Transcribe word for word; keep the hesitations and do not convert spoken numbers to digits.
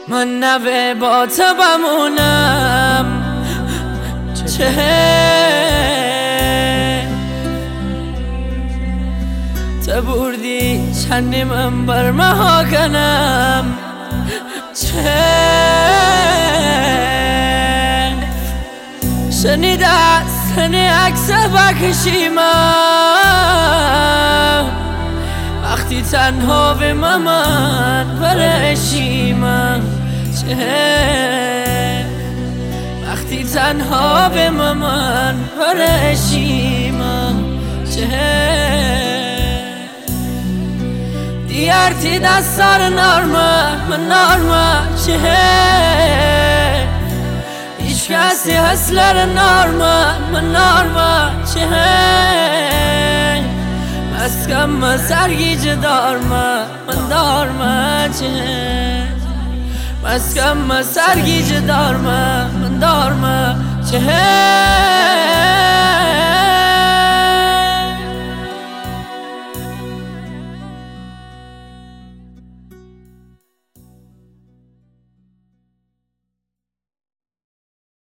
من نوه با تو بمونم چه تو بردی چندی من بر مها کنم چه شنیده سنی عکس بکشیم وقتی تنها به من برشیم چه وقتی تنها به من برشیم چه دیارتی دستار نارمه من نارمه چه هیچ کسی هسلر نارمه من نارمه چه مسکم سرگیج دارمه من دارمه چه مسکم سرگیج دارمه من دارمه چه